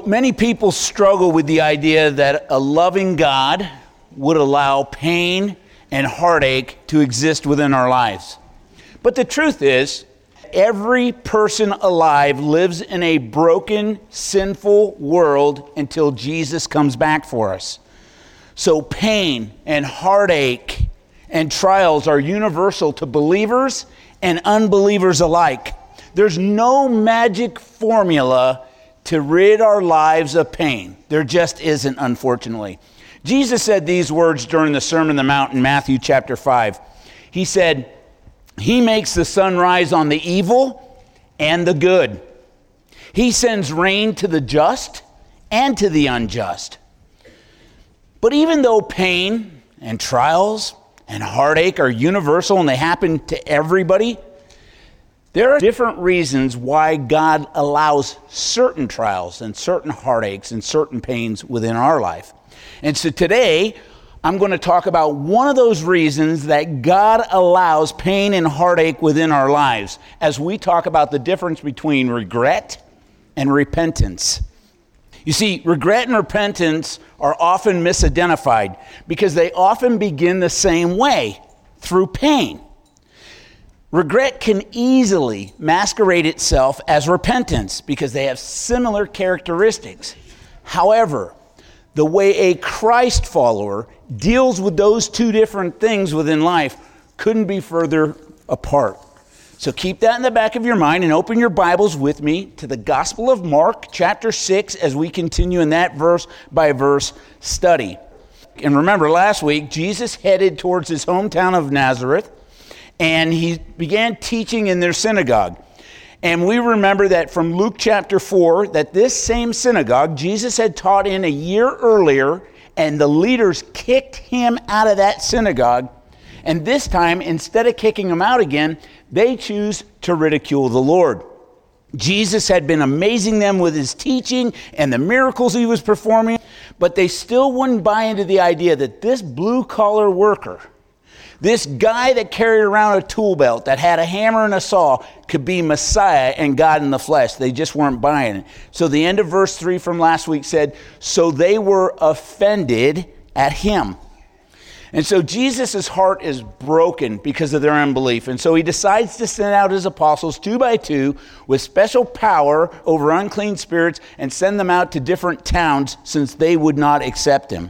many people struggle with the idea that a loving God would allow pain and heartache to exist within our lives. But the truth is, every person alive lives in a broken, sinful world until Jesus comes back for us. So pain and heartache and trials are universal to believers and unbelievers alike. There's no magic formula to rid our lives of pain. There just isn't, unfortunately. Jesus said these words during the Sermon on the Mount in Matthew chapter 5. He said, "He makes the sun rise on the evil and the good. He sends rain to the just and to the unjust." But even though pain and trials and heartache are universal and they happen to everybody, there are different reasons why God allows certain trials and certain heartaches and certain pains within our life. And so today, I'm going to talk about one of those reasons that God allows pain and heartache within our lives as we talk about the difference between regret and repentance. You see, regret and repentance are often misidentified because they often begin the same way, through pain. Regret can easily masquerade itself as repentance because they have similar characteristics. However, the way a Christ follower deals with those two different things within life couldn't be further apart. So keep that in the back of your mind and open your Bibles with me to the Gospel of Mark, chapter 6, as we continue in that verse-by-verse study. And remember, last week, Jesus headed towards his hometown of Nazareth, and he began teaching in their synagogue. And we remember that from Luke chapter 4, that this same synagogue, Jesus had taught in a year earlier, and the leaders kicked him out of that synagogue. And this time, instead of kicking him out again, they choose to ridicule the Lord. Jesus had been amazing them with his teaching and the miracles he was performing, but they still wouldn't buy into the idea that this blue-collar worker, this guy that carried around a tool belt, that had a hammer and a saw, could be Messiah and God in the flesh. They just weren't buying it. So the end of verse 3 from last week said, "So they were offended at him." And so Jesus' heart is broken because of their unbelief. And so he decides to send out his apostles 2 by 2 with special power over unclean spirits and send them out to different towns since they would not accept him.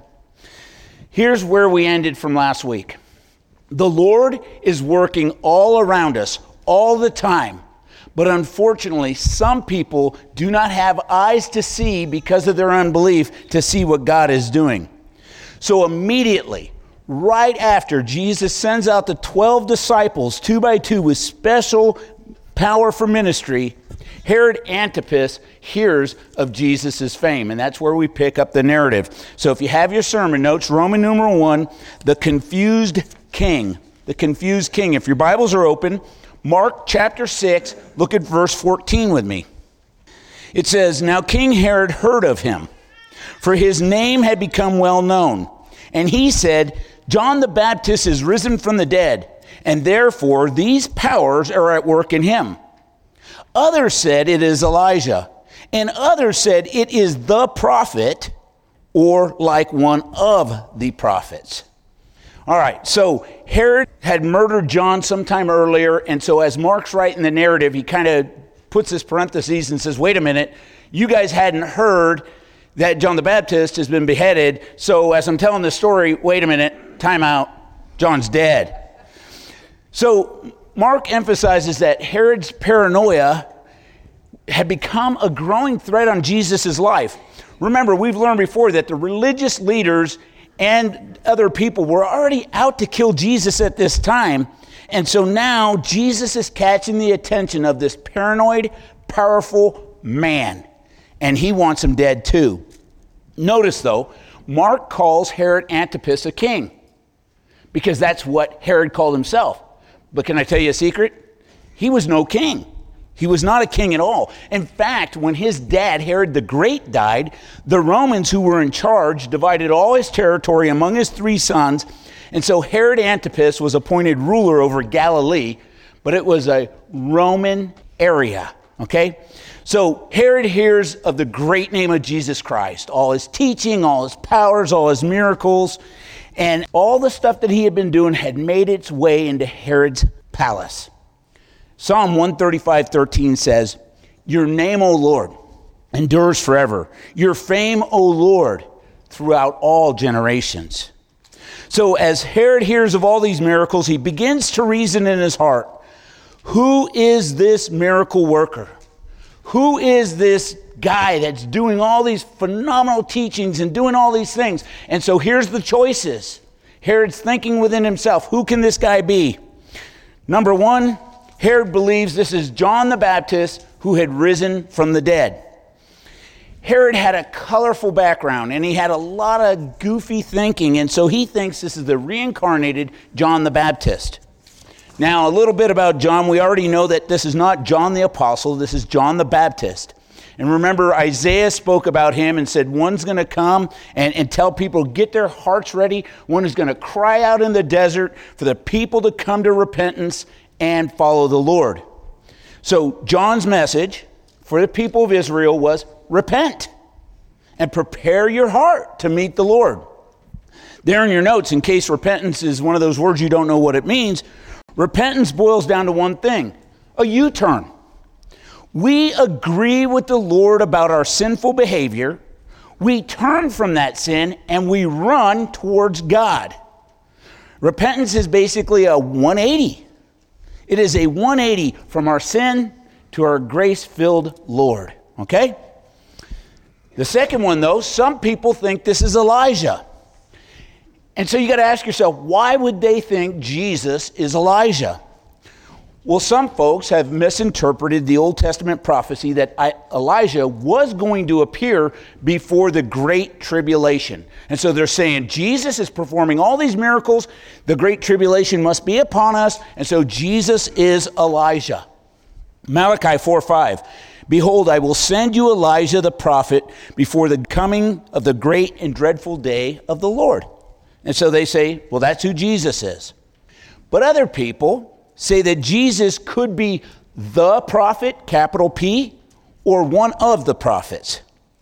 Here's where we ended from last week. The Lord is working all around us all the time. But unfortunately, some people do not have eyes to see because of their unbelief to see what God is doing. So immediately, right after Jesus sends out the 12 disciples 2 by 2 with special power for ministry, Herod Antipas hears of Jesus' fame, and that's where we pick up the narrative. So if you have your sermon notes, Roman numeral 1, the confused king. The confused king. If your Bibles are open, Mark chapter 6, look at verse 14 with me. It says, "Now King Herod heard of him, for his name had become well known. And he said, 'John the Baptist is risen from the dead, and therefore these powers are at work in him.' Others said it is Elijah, and others said it is the prophet, or like one of the prophets." All right, so Herod had murdered John sometime earlier, and so as Mark's writing the narrative, he kind of puts this parentheses and says, wait a minute, you guys hadn't heard that John the Baptist has been beheaded, so as I'm telling this story, wait a minute, time out, John's dead. So Mark emphasizes that Herod's paranoia had become a growing threat on Jesus' life. Remember, we've learned before that the religious leaders and other people were already out to kill Jesus at this time. And so now Jesus is catching the attention of this paranoid, powerful man. And he wants him dead too. Notice though, Mark calls Herod Antipas a king because that's what Herod called himself. But can I tell you a secret? He was no king. He was not a king at all. In fact, when his dad, Herod the Great, died, the Romans who were in charge divided all his territory among his 3 sons. And so Herod Antipas was appointed ruler over Galilee, but it was a Roman area, okay? So Herod hears of the great name of Jesus Christ, all his teaching, all his powers, all his miracles, and all the stuff that he had been doing had made its way into Herod's palace. Psalm 135:13 says, "Your name, O Lord, endures forever. Your fame, O Lord, throughout all generations." So as Herod hears of all these miracles, he begins to reason in his heart, who is this miracle worker? Who is this guy that's doing all these phenomenal teachings and doing all these things? And so here's the choices. Herod's thinking within himself, who can this guy be? Number one, Herod believes this is John the Baptist who had risen from the dead. Herod had a colorful background and he had a lot of goofy thinking, and so he thinks this is the reincarnated John the Baptist. Now, a little bit about John. We already know that this is not John the Apostle, this is John the Baptist. And remember, Isaiah spoke about him and said, one's going to come and tell people, get their hearts ready. One is going to cry out in the desert for the people to come to repentance and follow the Lord. So John's message for the people of Israel was, repent and prepare your heart to meet the Lord. There in your notes, in case repentance is one of those words you don't know what it means, repentance boils down to one thing, a U-turn. We agree with the Lord about our sinful behavior, we turn from that sin, and we run towards God. Repentance is basically a 180. It is a 180 from our sin to our grace-filled Lord, okay? The second one, though, some people think this is Elijah. And so you got to ask yourself, why would they think Jesus is Elijah? Well, some folks have misinterpreted the Old Testament prophecy that Elijah was going to appear before the Great Tribulation. And so they're saying Jesus is performing all these miracles, the Great Tribulation must be upon us, and so Jesus is Elijah. Malachi 4:5, "Behold, I will send you Elijah the prophet before the coming of the great and dreadful day of the Lord." And so they say, well, that's who Jesus is. But other people say that Jesus could be the prophet, capital P, or one of the prophets.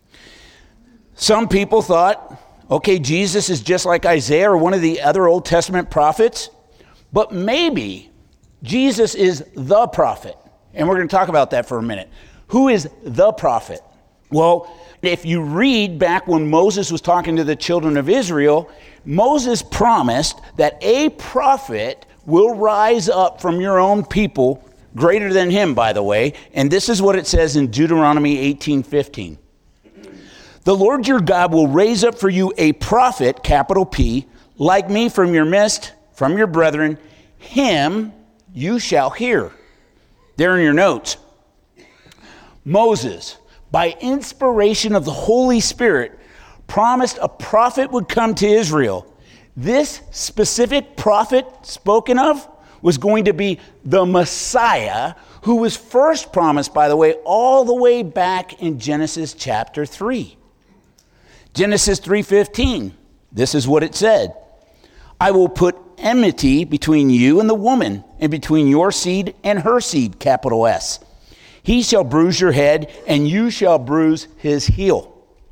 Some people thought, okay, Jesus is just like Isaiah or one of the other Old Testament prophets, but maybe Jesus is the prophet. And we're going to talk about that for a minute. Who is the prophet? Well, if you read back when Moses was talking to the children of Israel, Moses promised that a prophet will rise up from your own people, greater than him, by the way. And this is what it says in Deuteronomy 18:15. "The Lord your God will raise up for you a prophet, capital P, like me from your midst, from your brethren. Him you shall hear." There in your notes. Moses, by inspiration of the Holy Spirit, promised a prophet would come to Israel. This specific prophet spoken of was going to be the Messiah, who was first promised, by the way, all the way back in Genesis chapter 3. Genesis 3:15, this is what it said. "I will put enmity between you and the woman, and between your seed and her seed," capital S. "He shall bruise your head, and you shall bruise his heel."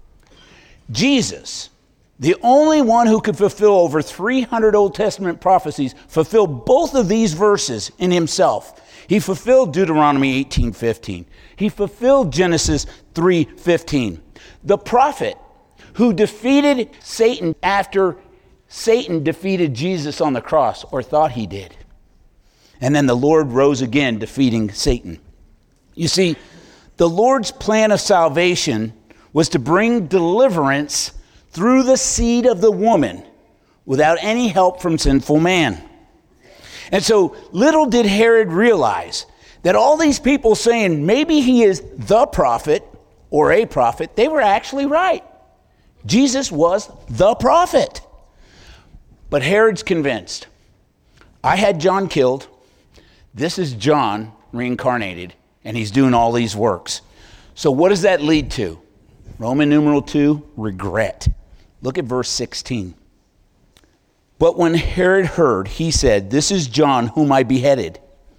Jesus, the only one who could fulfill over 300 Old Testament prophecies, fulfilled both of these verses in himself. He fulfilled Deuteronomy 18:15. He fulfilled Genesis 3:15. The prophet who defeated Satan after Satan defeated Jesus on the cross, or thought he did. And then the Lord rose again, defeating Satan. You see, the Lord's plan of salvation was to bring deliverance through the seed of the woman without any help from sinful man. And so little did Herod realize that all these people saying maybe he is the prophet or a prophet, they were actually right. Jesus was the prophet. But Herod's convinced. I had John killed. This is John reincarnated, and he's doing all these works. So what does that lead to? Roman numeral 2, regret. Look at verse 16. "But when Herod heard, he said, 'This is John whom I beheaded.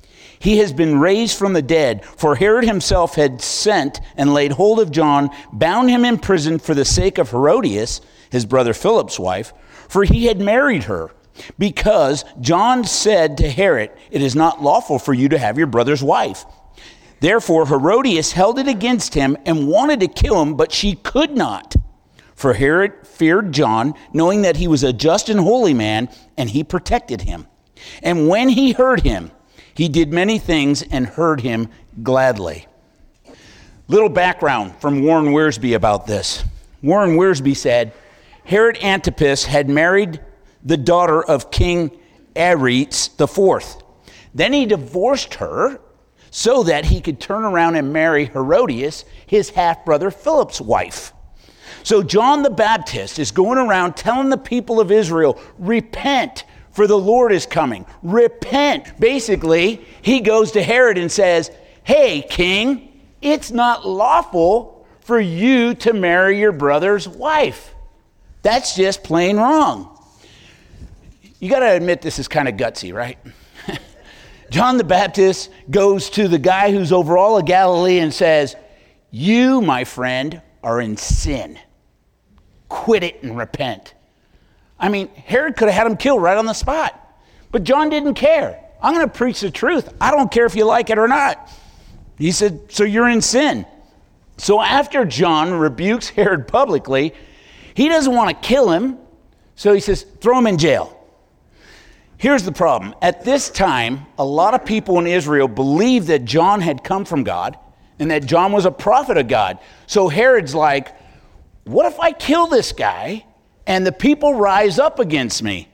He has been raised from the dead. For Herod himself had sent and laid hold of John, bound him in prison for the sake of Herodias, his brother Philip's wife, for he had married her. Because John said to Herod, "It is not lawful for you to have your brother's wife." Therefore Herodias held it against him and wanted to kill him, but she could not. For Herod feared John, knowing that he was a just and holy man, and he protected him. And when he heard him, he did many things and heard him gladly. Little background from Warren Wiersbe about this. Warren Wiersbe said, Herod Antipas had married the daughter of King Aretas IV. Then he divorced her so that he could turn around and marry Herodias, his half-brother Philip's wife. So John the Baptist is going around telling the people of Israel, repent, for the Lord is coming. Repent. Basically, he goes to Herod and says, hey, king, it's not lawful for you to marry your brother's wife. That's just plain wrong. You got to admit this is kind of gutsy, right? John the Baptist goes to the guy who's over all of Galilee and says, you, my friend, are in sin. Quit it and repent. I mean, Herod could have had him killed right on the spot. But John didn't care. I'm going to preach the truth. I don't care if you like it or not. He said, so you're in sin. So after John rebukes Herod publicly, he doesn't want to kill him. So he says, throw him in jail. Here's the problem. At this time, a lot of people in Israel believed that John had come from God and that John was a prophet of God. So Herod's like, what if I kill this guy and the people rise up against me?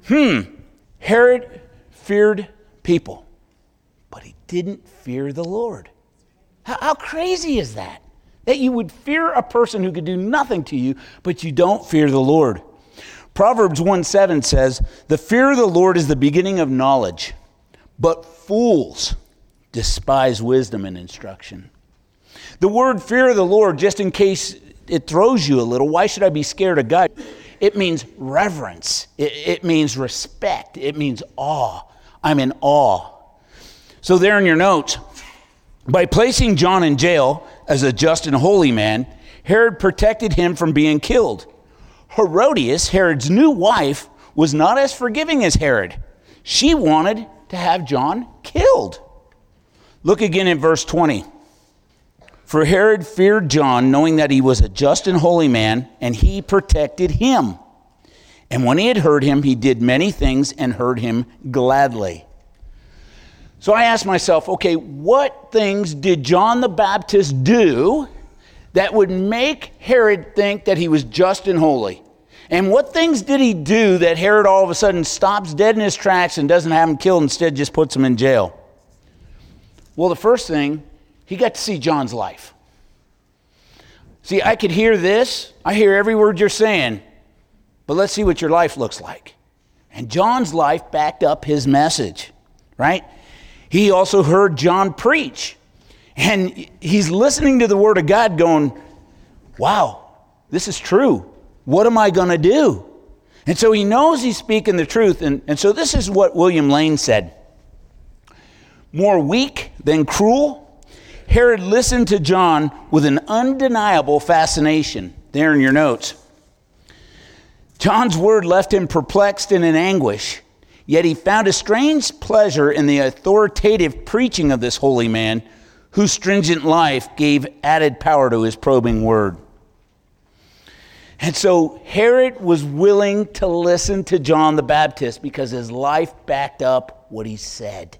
Herod feared people, but he didn't fear the Lord. How crazy is that? That you would fear a person who could do nothing to you, but you don't fear the Lord. Proverbs 1:7 says, the fear of the Lord is the beginning of knowledge, but fools despise wisdom and instruction. The word fear of the Lord, just in case it throws you a little, why should I be scared of God? It means reverence. It means respect. It means awe. I'm in awe. So there in your notes, by placing John in jail as a just and holy man, Herod protected him from being killed. Herodias, Herod's new wife, was not as forgiving as Herod. She wanted to have John killed. Look again in verse 20. For Herod feared John, knowing that he was a just and holy man, and he protected him. And when he had heard him, he did many things and heard him gladly. So I asked myself, okay, what things did John the Baptist do that would make Herod think that he was just and holy? And what things did he do that Herod all of a sudden stops dead in his tracks and doesn't have him killed, instead just puts him in jail? Well, the first thing, he got to see John's life. See, I could hear this. I hear every word you're saying. But let's see what your life looks like. And John's life backed up his message, right? He also heard John preach. And he's listening to the word of God going, wow, this is true. What am I going to do? And so he knows he's speaking the truth. And so this is what William Lane said. More weak than cruel, Herod listened to John with an undeniable fascination. There in your notes. John's word left him perplexed and in anguish. Yet he found a strange pleasure in the authoritative preaching of this holy man, whose stringent life gave added power to his probing word. And so Herod was willing to listen to John the Baptist because his life backed up what he said.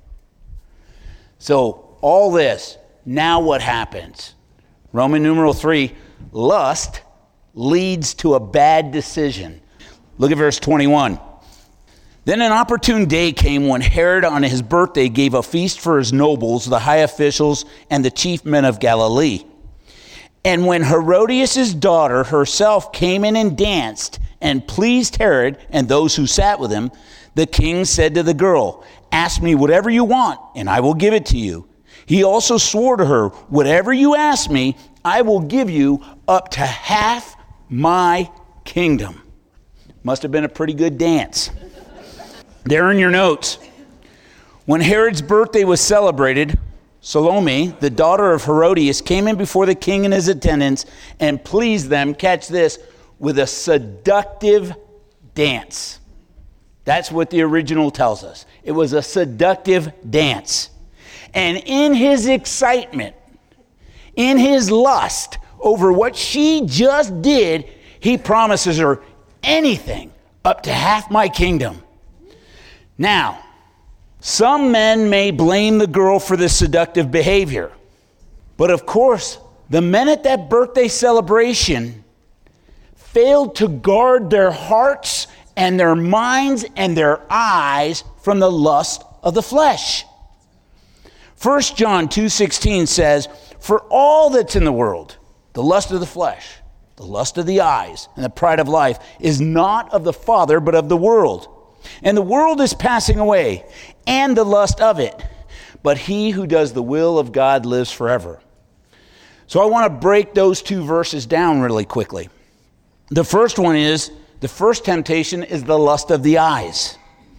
So all this, now what happens? Roman numeral 3, lust leads to a bad decision. Look at verse 21. Then an opportune day came when Herod on his birthday gave a feast for his nobles, the high officials, and the chief men of Galilee. And when Herodias' daughter herself came in and danced and pleased Herod and those who sat with him, the king said to the girl, ask me whatever you want, and I will give it to you. He also swore to her, whatever you ask me, I will give you up to half my kingdom. Must have been a pretty good dance. There in your notes. When Herod's birthday was celebrated, Salome, the daughter of Herodias, came in before the king and his attendants and pleased them, catch this, with a seductive dance. That's what the original tells us. It was a seductive dance. And in his excitement, in his lust over what she just did, he promises her anything up to half my kingdom. Now, some men may blame the girl for this seductive behavior. But of course, the men at that birthday celebration failed to guard their hearts and their minds and their eyes from the lust of the flesh. 1 John 2:16 says, "For all that's in the world, the lust of the flesh, the lust of the eyes, and the pride of life is not of the Father, but of the world. And the world is passing away, and the lust of it. But he who does the will of God lives forever." So I want to break those two verses down really quickly. The first temptation is the lust of the eyes.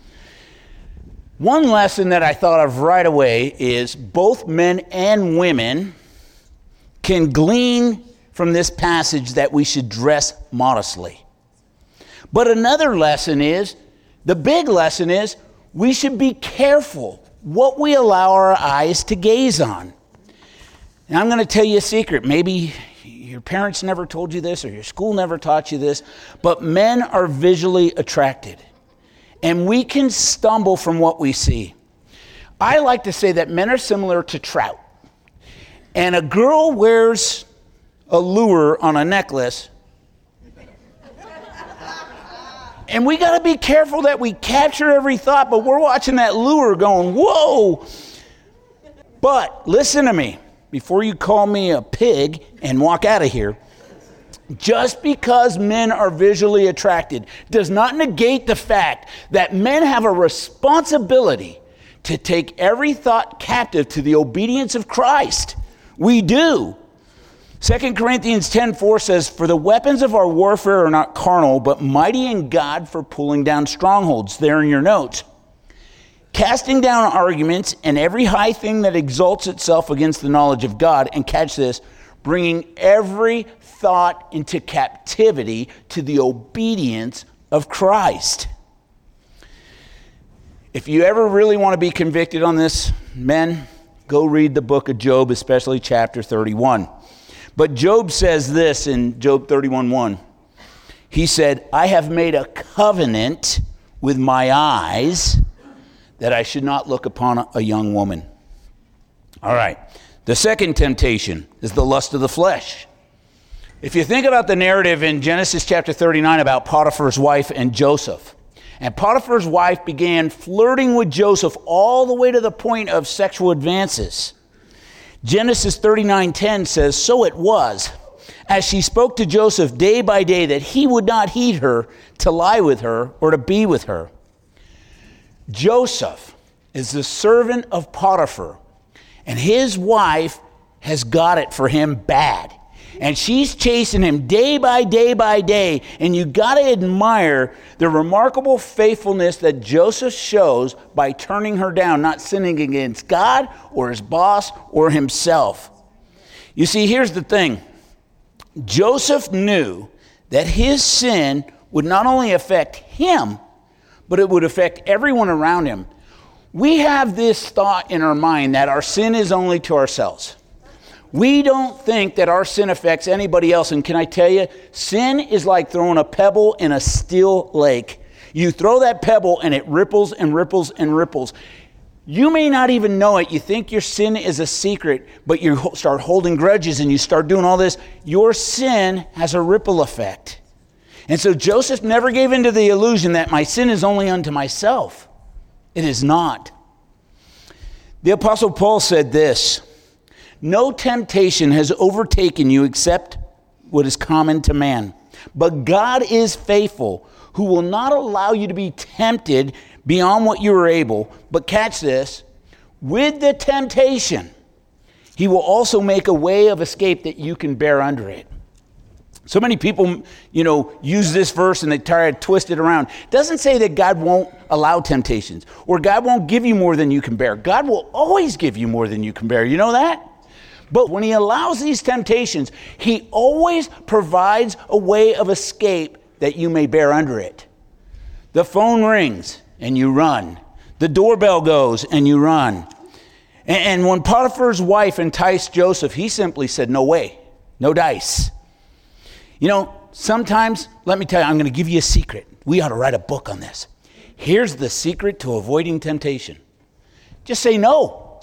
One lesson that I thought of right away is both men and women can glean from this passage that we should dress modestly. But another lesson is, the big lesson is, we should be careful what we allow our eyes to gaze on. And I'm going to tell you a secret. Maybe your parents never told you this or your school never taught you this, but men are visually attracted. And we can stumble from what we see. I like to say that men are similar to trout. And a girl wears a lure on a necklace. And we got to be careful that we capture every thought, but we're watching that lure going, whoa. But listen to me, before you call me a pig and walk out of here, just because men are visually attracted does not negate the fact that men have a responsibility to take every thought captive to the obedience of Christ. We do. 2 Corinthians 10:4 says, "For the weapons of our warfare are not carnal, but mighty in God for pulling down strongholds." There in your notes. "Casting down arguments and every high thing that exalts itself against the knowledge of God," and catch this, "bringing every thought into captivity to the obedience of Christ." If you ever really want to be convicted on this, men, go read the book of Job, especially chapter 31. But Job says this in Job 31:1. He said, "I have made a covenant with my eyes that I should not look upon a young woman." All right. The second temptation is the lust of the flesh. If you think about the narrative in Genesis chapter 39 about Potiphar's wife and Joseph, and Potiphar's wife began flirting with Joseph all the way to the point of sexual advances. Genesis 39:10 says, "So it was, as she spoke to Joseph day by day, that he would not heed her to lie with her or to be with her." Joseph is the servant of Potiphar, and his wife has got it for him bad. And she's chasing him day by day by day. And you got to admire the remarkable faithfulness that Joseph shows by turning her down, not sinning against God or his boss or himself. You see, here's the thing. Joseph knew that his sin would not only affect him, but it would affect everyone around him. We have this thought in our mind that our sin is only to ourselves. We don't think that our sin affects anybody else. And can I tell you, sin is like throwing a pebble in a still lake. You throw that pebble and it ripples and ripples and ripples. You may not even know it. You think your sin is a secret, but you start holding grudges and you start doing all this. Your sin has a ripple effect. And so Joseph never gave into the illusion that my sin is only unto myself. It is not. The Apostle Paul said this, "No temptation has overtaken you except what is common to man. But God is faithful, who will not allow you to be tempted beyond what you are able. But catch this, with the temptation, he will also make a way of escape that you can bear under it." So many people, use this verse and they try to twist it around. It doesn't say that God won't allow temptations or God won't give you more than you can bear. God will always give you more than you can bear. You know that? But when he allows these temptations, he always provides a way of escape that you may bear under it. The phone rings and you run. The doorbell goes and you run. And when Potiphar's wife enticed Joseph, he simply said, no way, no dice. Sometimes, let me tell you, I'm going to give you a secret. We ought to write a book on this. Here's the secret to avoiding temptation. Just say no.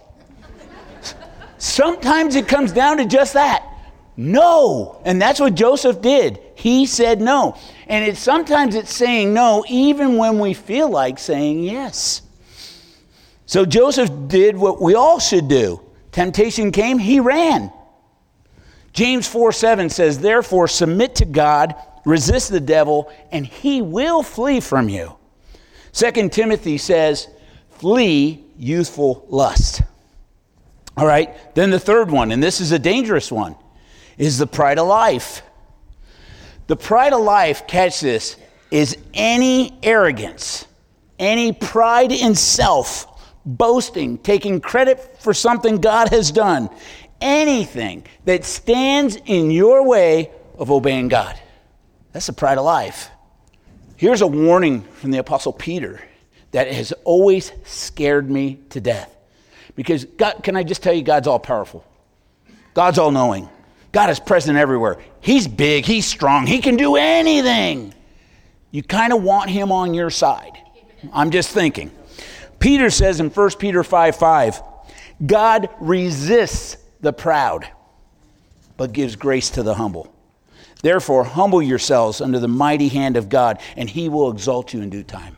Sometimes it comes down to just that. No. And that's what Joseph did. He said no. And sometimes it's saying no even when we feel like saying yes. So Joseph did what we all should do. Temptation came, he ran. James 4:7 says, therefore submit to God, resist the devil, and he will flee from you. 2 Timothy says, flee youthful lust. All right, then the third one, and this is a dangerous one, is the pride of life. The pride of life, catch this, is any arrogance, any pride in self, boasting, taking credit for something God has done, anything that stands in your way of obeying God. That's the pride of life. Here's a warning from the Apostle Peter that has always scared me to death. Because God, can I just tell you, God's all powerful. God's all knowing. God is present everywhere. He's big, he's strong, he can do anything. You kind of want him on your side. I'm just thinking. Peter says in 1 Peter 5:5, God resists the proud, but gives grace to the humble. Therefore, humble yourselves under the mighty hand of God, and he will exalt you in due time.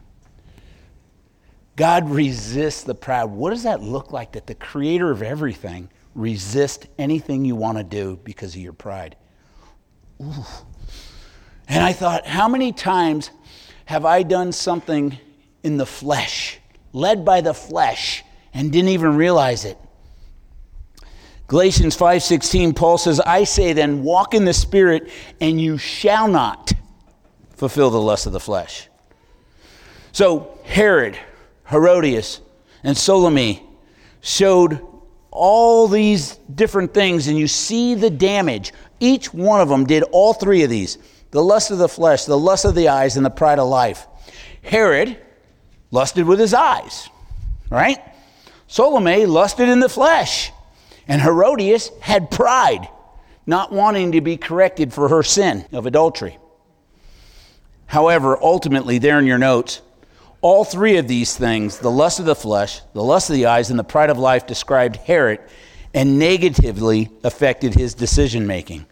God resists the proud. What does that look like, that the creator of everything resists anything you want to do because of your pride? Ooh. And I thought, how many times have I done something in the flesh, led by the flesh, and didn't even realize it? Galatians 5:16, Paul says, I say then, walk in the Spirit, and you shall not fulfill the lust of the flesh. So Herod, Herodias, and Salome showed all these different things, and you see the damage. Each one of them did all three of these: the lust of the flesh, the lust of the eyes, and the pride of life. Herod lusted with his eyes, right? Salome lusted in the flesh. And Herodias had pride, not wanting to be corrected for her sin of adultery. However, ultimately, there in your notes, all three of these things, the lust of the flesh, the lust of the eyes, and the pride of life, described Herod and negatively affected his decision making.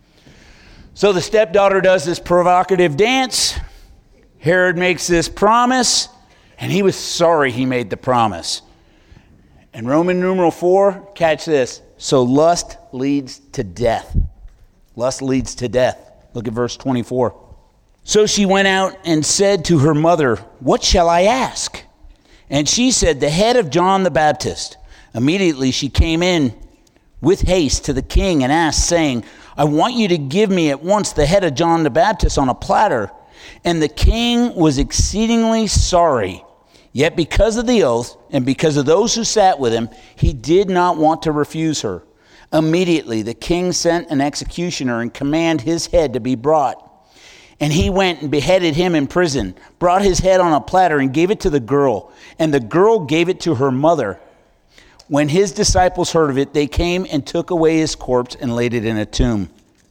So the stepdaughter does this provocative dance. Herod makes this promise, and he was sorry he made the promise. And Roman numeral 4, catch this. So lust leads to death. Lust leads to death. Look at verse 24. So she went out and said to her mother, what shall I ask? And she said, the head of John the Baptist. Immediately she came in with haste to the king and asked, saying, I want you to give me at once the head of John the Baptist on a platter. And the king was exceedingly sorry. Yet because of the oath and because of those who sat with him, he did not want to refuse her. Immediately the king sent an executioner and commanded his head to be brought. And he went and beheaded him in prison, brought his head on a platter and gave it to the girl. And the girl gave it to her mother. When his disciples heard of it, they came and took away his corpse and laid it in a tomb.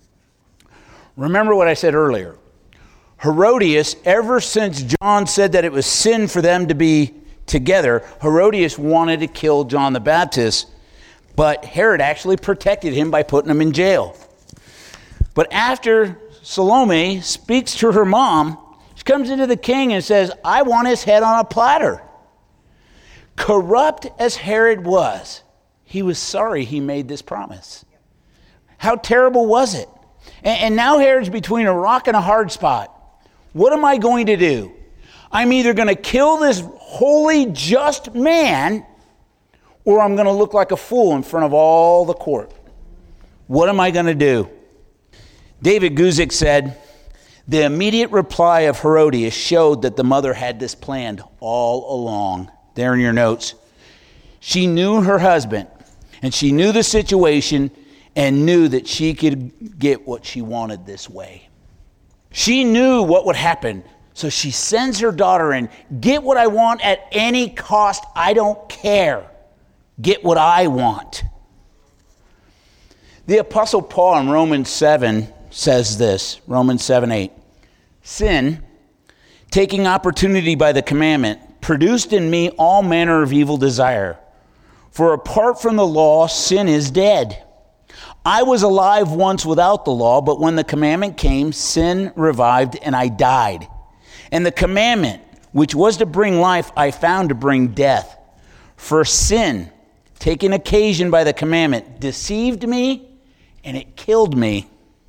Remember what I said earlier. Herodias, ever since John said that it was sin for them to be together, Herodias wanted to kill John the Baptist, but Herod actually protected him by putting him in jail. But after Salome speaks to her mom, she comes into the king and says, I want his head on a platter. Corrupt as Herod was, he was sorry he made this promise. How terrible was it? And now Herod's between a rock and a hard spot. What am I going to do? I'm either going to kill this holy, just man, or I'm going to look like a fool in front of all the court. What am I going to do? David Guzik said, the immediate reply of Herodias showed that the mother had this planned all along. There in your notes. She knew her husband, and she knew the situation, and knew that she could get what she wanted this way. She knew what would happen, so she sends her daughter in. Get what I want at any cost. I don't care. Get what I want. The Apostle Paul in Romans 7 says this, Romans 7:8. Sin, taking opportunity by the commandment, produced in me all manner of evil desire. For apart from the law, sin is dead. I was alive once without the law, but when the commandment came, sin revived and I died. And the commandment, which was to bring life, I found to bring death. For sin, taking occasion by the commandment, deceived me and it killed me.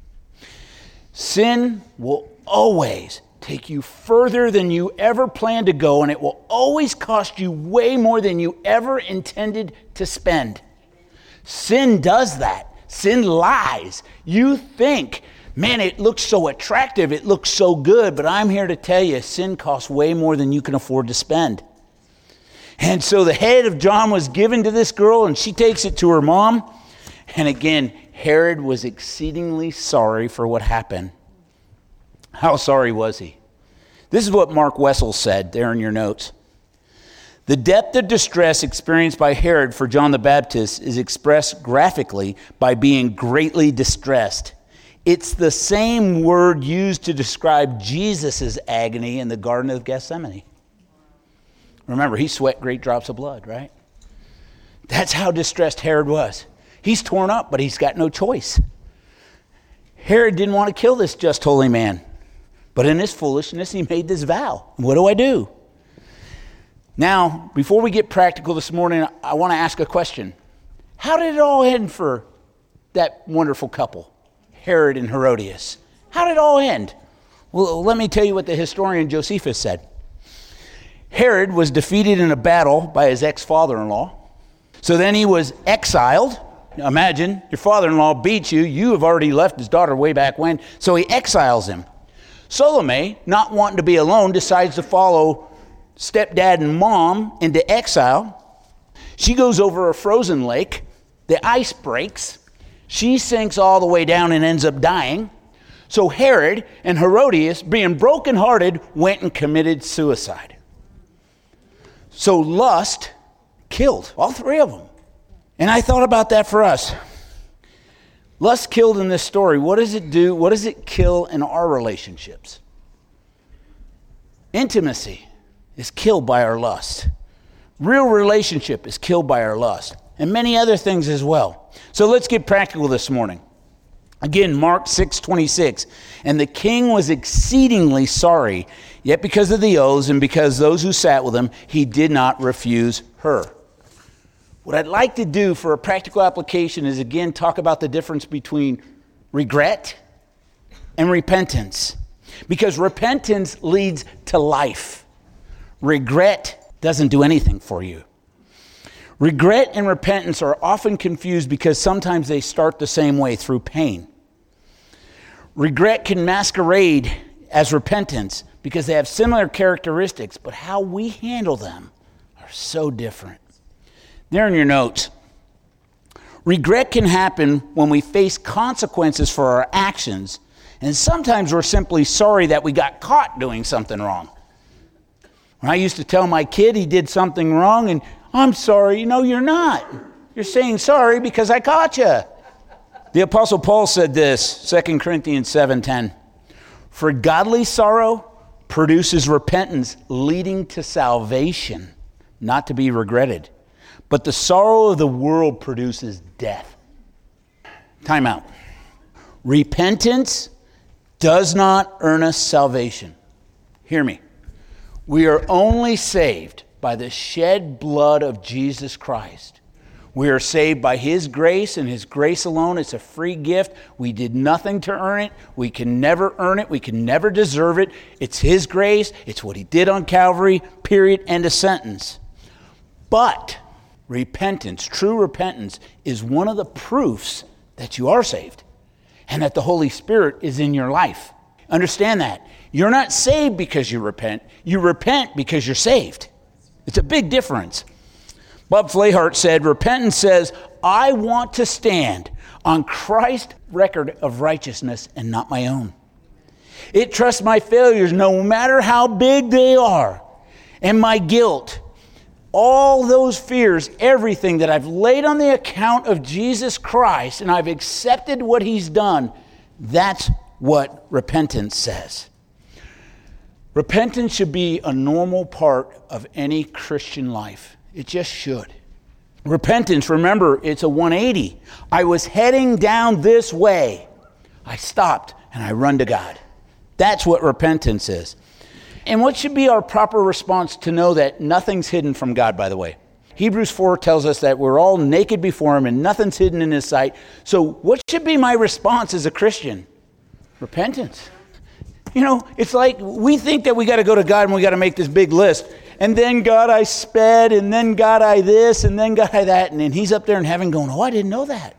Sin will always take you further than you ever planned to go, and it will always cost you way more than you ever intended to spend. Sin does that. Sin lies. You think, man, it looks so attractive, it looks so good, but I'm here to tell you, sin costs way more than you can afford to spend. And so the head of John was given to this girl, and she takes it to her mom. And again, Herod was exceedingly sorry for what happened. How sorry was he? This is what Mark Wessel said there in your notes. The depth of distress experienced by Herod for John the Baptist is expressed graphically by being greatly distressed. It's the same word used to describe Jesus' agony in the Garden of Gethsemane. Remember, he sweat great drops of blood, right? That's how distressed Herod was. He's torn up, but he's got no choice. Herod didn't want to kill this just holy man. But in his foolishness, he made this vow. What do I do? Now, before we get practical this morning, I want to ask a question. How did it all end for that wonderful couple, Herod and Herodias? How did it all end? Well, let me tell you what the historian Josephus said. Herod was defeated in a battle by his ex-father-in-law. So then he was exiled. Imagine, your father-in-law beats you. You have already left his daughter way back when. So he exiles him. Salome, not wanting to be alone, decides to follow stepdad and mom into exile. She goes over a frozen lake. The ice breaks. She sinks all the way down and ends up dying. So Herod and Herodias, being brokenhearted, went and committed suicide. So lust killed all three of them. And I thought about that for us. Lust killed in this story. What does it do? What does it kill in our relationships? Intimacy is killed by our lust. Real relationship is killed by our lust. And many other things as well. So let's get practical this morning. Again, Mark 6:26. And the king was exceedingly sorry, yet because of the oaths and because those who sat with him, he did not refuse her. What I'd like to do for a practical application is again talk about the difference between regret and repentance. Because repentance leads to life. Regret doesn't do anything for you. Regret and repentance are often confused because sometimes they start the same way, through pain. Regret can masquerade as repentance because they have similar characteristics, but how we handle them are so different. There in your notes, regret can happen when we face consequences for our actions, and sometimes we're simply sorry that we got caught doing something wrong. When I used to tell my kid he did something wrong, and I'm sorry, no, you're not. You're saying sorry because I caught you. The Apostle Paul said this, 2 Corinthians 7:10. For godly sorrow produces repentance leading to salvation, not to be regretted. But the sorrow of the world produces death. Time out. Repentance does not earn us salvation. Hear me. We are only saved by the shed blood of Jesus Christ. We are saved by His grace and His grace alone. It's a free gift. We did nothing to earn it. We can never earn it. We can never deserve it. It's His grace. It's what He did on Calvary, period, end of sentence. But repentance, true repentance, is one of the proofs that you are saved. and that the Holy Spirit is in your life. Understand that. You're not saved because you repent. You repent because you're saved. It's a big difference. Bob Flahart said, repentance says, I want to stand on Christ's record of righteousness and not my own. It trusts my failures no matter how big they are, and my guilt, all those fears, everything that I've laid on the account of Jesus Christ, and I've accepted what he's done. That's what repentance says. Repentance should be a normal part of any Christian life. It just should. Repentance, remember, it's a 180. I was heading down this way. I stopped and I run to God. That's what repentance is. And what should be our proper response to know that nothing's hidden from God, by the way? Hebrews 4 tells us that we're all naked before him and nothing's hidden in his sight. So what should be my response as a Christian? Repentance. You know, it's like we think that we got to go to God and we got to make this big list. And then God, I sped, and then God, I this, and then God, I that. And then he's up there in heaven going, oh, I didn't know that.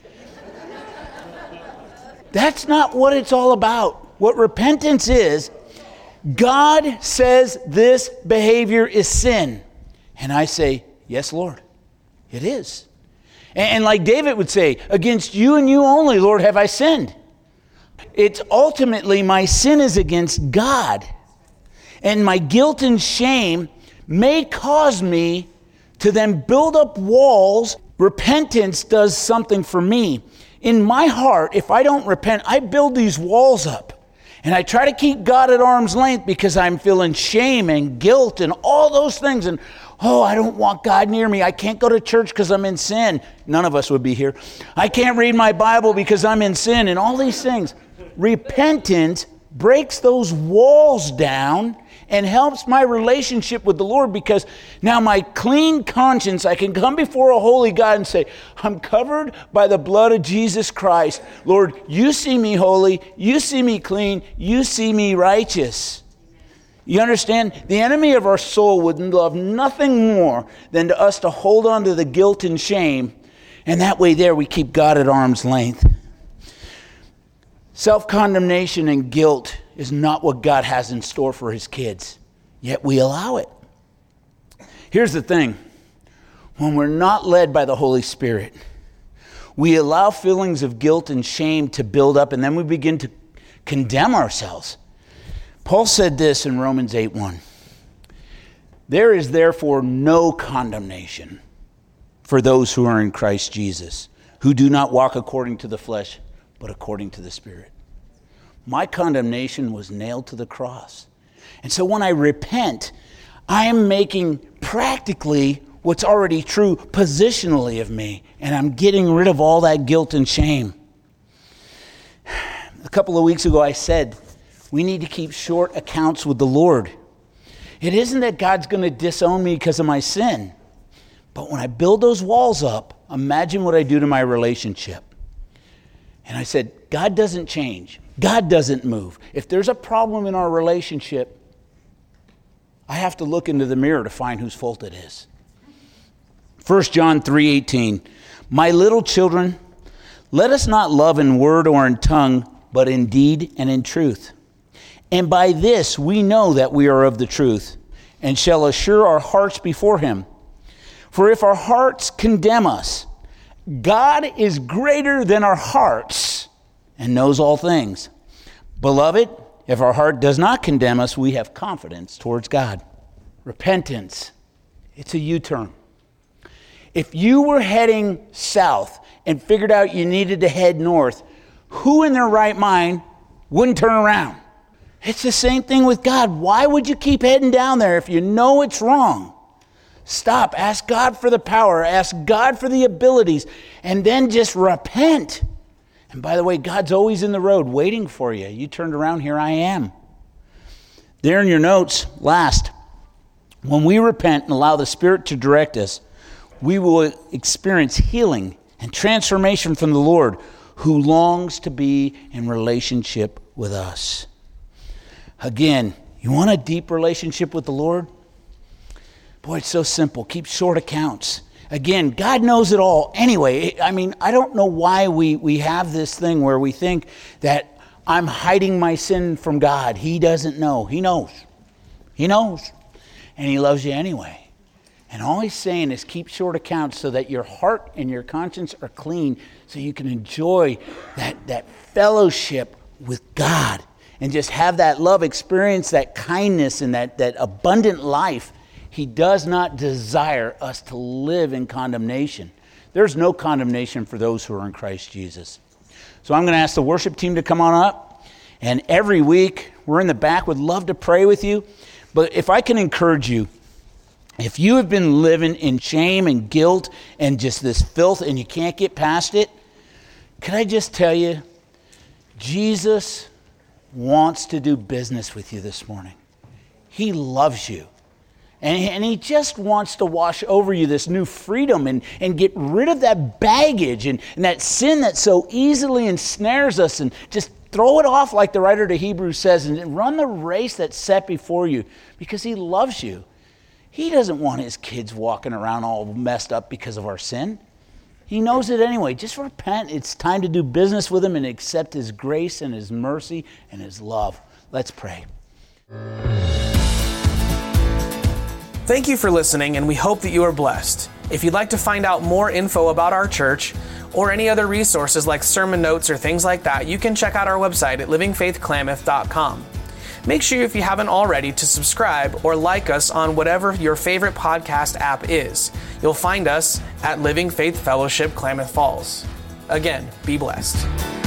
That's not what it's all about. What repentance is, God says this behavior is sin. And I say, yes, Lord, it is. And like David would say, against you and you only, Lord, have I sinned. It's ultimately my sin is against God. And my guilt and shame may cause me to then build up walls. Repentance does something for me. In my heart, if I don't repent, I build these walls up. And I try to keep God at arm's length because I'm feeling shame and guilt and all those things. And, oh, I don't want God near me. I can't go to church because I'm in sin. None of us would be here. I can't read my Bible because I'm in sin and all these things. Repentance breaks those walls down and helps my relationship with the Lord, because now my clean conscience, I can come before a holy God and say, I'm covered by the blood of Jesus Christ. Lord, you see me holy, you see me clean, you see me righteous. You understand? The enemy of our soul would love nothing more than to us to hold on to the guilt and shame, and that way there we keep God at arm's length. Self-condemnation and guilt is not what God has in store for his kids, yet we allow it. Here's the thing. When we're not led by the Holy Spirit, we allow feelings of guilt and shame to build up, and then we begin to condemn ourselves. Paul said this in Romans 8:1. There is therefore no condemnation for those who are in Christ Jesus, who do not walk according to the flesh, but according to the Spirit. My condemnation was nailed to the cross. And so when I repent, I am making practically what's already true positionally of me, and I'm getting rid of all that guilt and shame. A couple of weeks ago I said, we need to keep short accounts with the Lord. It isn't that God's going to disown me because of my sin, but when I build those walls up, imagine what I do to my relationship. And I said, God doesn't change. God doesn't move. If there's a problem in our relationship, I have to look into the mirror to find whose fault it is. 1 John 3:18, my little children, let us not love in word or in tongue, but in deed and in truth. And by this we know that we are of the truth, and shall assure our hearts before him. For if our hearts condemn us, God is greater than our hearts and knows all things. Beloved, if our heart does not condemn us, we have confidence towards God. Repentance, it's a U-turn. If you were heading south and figured out you needed to head north, who in their right mind wouldn't turn around? It's the same thing with God. Why would you keep heading down there if you know it's wrong? Stop. Ask God for the power. Ask God for the abilities. And then just repent. And by the way, God's always in the road waiting for you. You turned around, here I am. There in your notes, last, when we repent and allow the Spirit to direct us, we will experience healing and transformation from the Lord, who longs to be in relationship with us. Again, you want a deep relationship with the Lord? Boy, it's so simple. Keep short accounts. Again, God knows it all anyway. I mean, I don't know why we have this thing where we think that I'm hiding my sin from God. He doesn't know. He knows. He knows. And he loves you anyway. And all he's saying is keep short accounts so that your heart and your conscience are clean so you can enjoy that fellowship with God and just have that love, experience that kindness and that abundant life. He does not desire us to live in condemnation. There's no condemnation for those who are in Christ Jesus. So I'm going to ask the worship team to come on up. And every week, we're in the back, would love to pray with you. But if I can encourage you, if you have been living in shame and guilt and just this filth and you can't get past it, can I just tell you, Jesus wants to do business with you this morning. He loves you. And he just wants to wash over you this new freedom and get rid of that baggage and that sin that so easily ensnares us, and just throw it off like the writer to Hebrews says, and run the race that's set before you because he loves you. He doesn't want his kids walking around all messed up because of our sin. He knows it anyway. Just repent. It's time to do business with him and accept his grace and his mercy and his love. Let's pray. Thank you for listening, and we hope that you are blessed. If you'd like to find out more info about our church or any other resources like sermon notes or things like that, you can check out our website at livingfaithklamath.com. Make sure, if you haven't already, to subscribe or like us on whatever your favorite podcast app is. You'll find us at Living Faith Fellowship Klamath Falls. Again, be blessed.